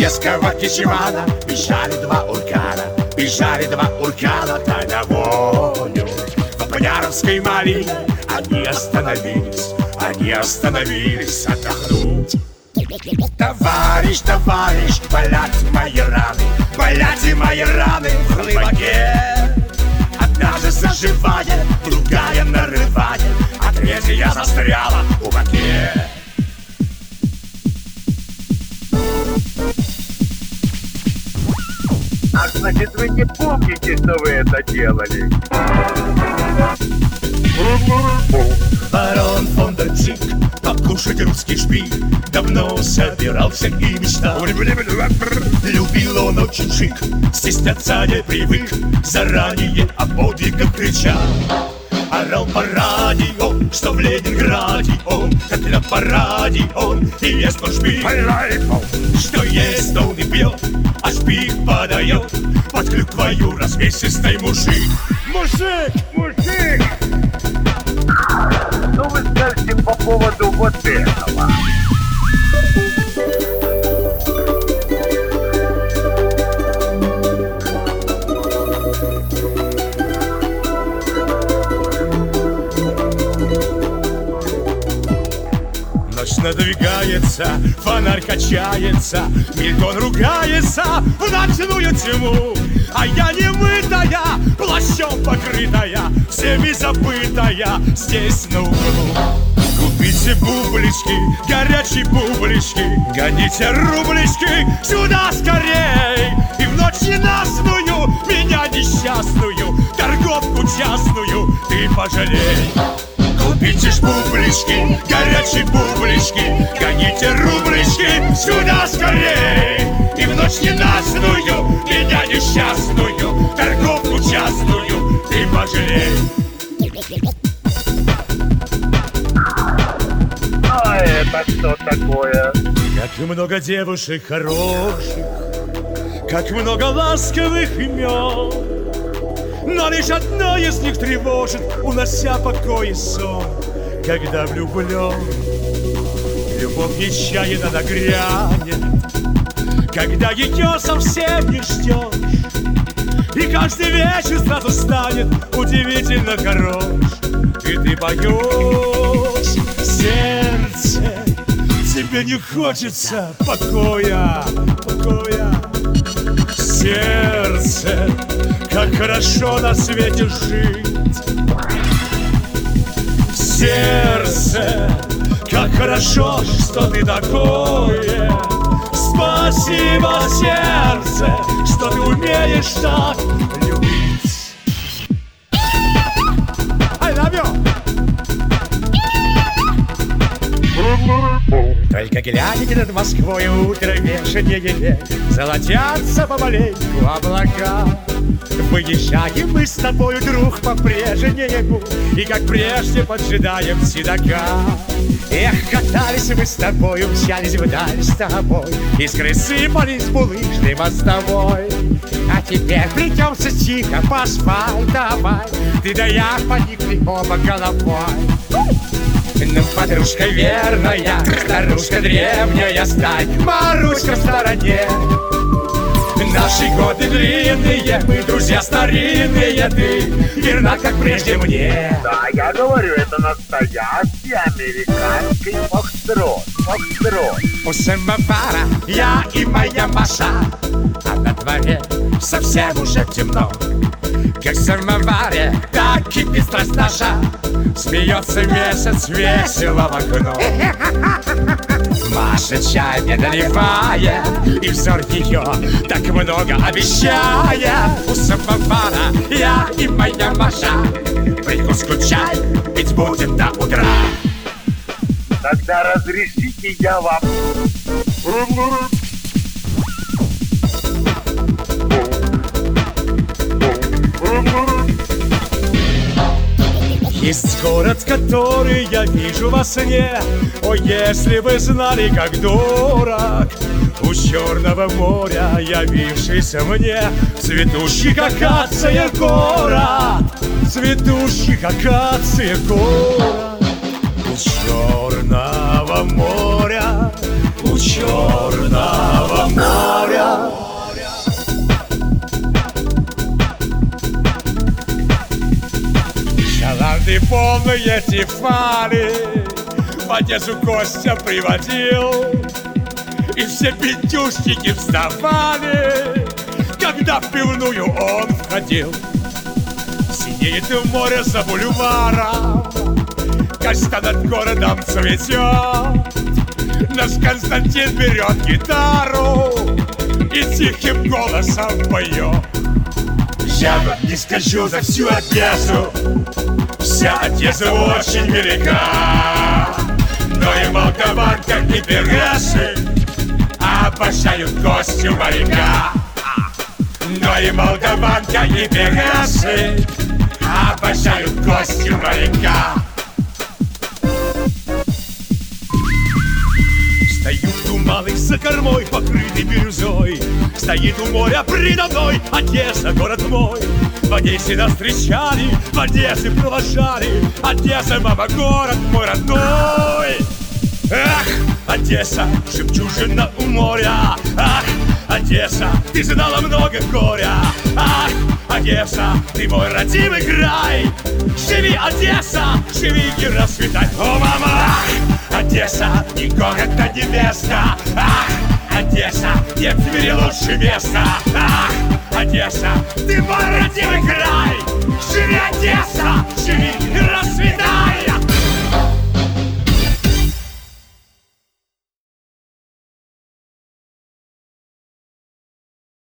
одесского Кичевана бежали два уркана на волю. В Бояровской малине они остановились отдохнуть. Товарищ, болят мои раны в хлыбаке. Одна же заживает, другая нарывает, а третья застряла в боке. А значит, вы не помните, что вы это делали? Барон фон дер Чик, покушать русский шпик, давно собирался и мечтал. Любил он очень шик, стесняться не привык, заранее о подвигах кричал. Орал по радио, что в Ленинграде он, как на параде он, и ест он шпик. Что ест он и пьет, а шпик подает под клюквою развесистой мужик. Мужик! Что вы скажете по поводу вот этого? Ночь надвигается, фонарь качается, Мильтон ругается в ночную тьму. А я немытая, плащом покрытая, всеми забытая, здесь на углу. Купите бублички, горячие бублички, гоните рублички сюда скорей. И в ночь ненастную, меня несчастную, торговку частную ты пожалей. Купите ж бублички, горячие бублички, гоните рублички сюда скорей. И в ночь ненастную, меня несчастную, торговку частную ты пожалей. А это что такое? Как много девушек хороших, как много ласковых имен, но лишь одна из них тревожит, унося покой и сон. Когда влюблен, любовь нечаянно нагрянет, когда ее совсем не ждешь, и каждый вечер сразу станет удивительно хорош. И ты поешь, сердце, тебе не хочется покоя. Сердце, как хорошо на свете жить. Сердце, как хорошо, что ты такое. Спасибо, сердце, что ты умеешь так любить. I love you. Только глядите над Москвой, утро вешанье, золотятся помаленьку облака. Выезжаем мы с тобою, друг, по-прежнему, и как прежде поджидаем седока. Эх, катались мы с тобою, мчались вдаль с тобой, искры сыпались булыжной мостовой. А теперь придется тихо по асфальтовой, ты да я поникли оба головой. Ну, подружка верная, старушка древняя, стань, Маруська в стороне. Наши годы длинные, мы друзья старинные, ты верна, как прежде мне. Да, я говорю, это настоящий американский фокстрот. У самовара я и моя Маша, а на дворе совсем уже темно. Как в самоваре, так кипит страсть наша, смеется месяц весело в окно. Маша чай не доливает, и взор ее так много обещает. У самовара я и моя Маша, прикуску чай пить будем до утра. Тогда разрешите я вам... Есть город, который я вижу во сне. О, если вы знали, как дорог у Черного моря явившийся мне цветущий акация город, цветущий акация город. У Черного моря, у Черного моря. Пьяные полные тифаны в Одессу Костя приводил, и все пятюшники вставали, когда в пивную он входил. Синеет море за бульваром, каста над городом цветет. Наш Константин берет гитару и тихим голосом поет. Я вам не скажу за всю Одессу, вся Одесса очень велика, но и молдаванка, и пирасы обожают Костю моряка. Но и молдаванка, и пирасы обожают Костю моряка. Стоят у малых за кормой, покрытый бирюзой. Стоит у моря предо мной Одесса, город мой. В Одессе нас встречали, в Одессе провожали. Одесса, мама, город мой родной. Ах, Одесса, жемчужина у моря. Ах, Одесса, ты знала много горя. Ах, Одесса, ты мой родимый край. Живи, Одесса, живи и расцветай. О, мама! Ах, Одесса, не город, а невеста. Ах, Одесса, нет в мире лучше места. Ах, Одесса, ты мой родимый край. Живи,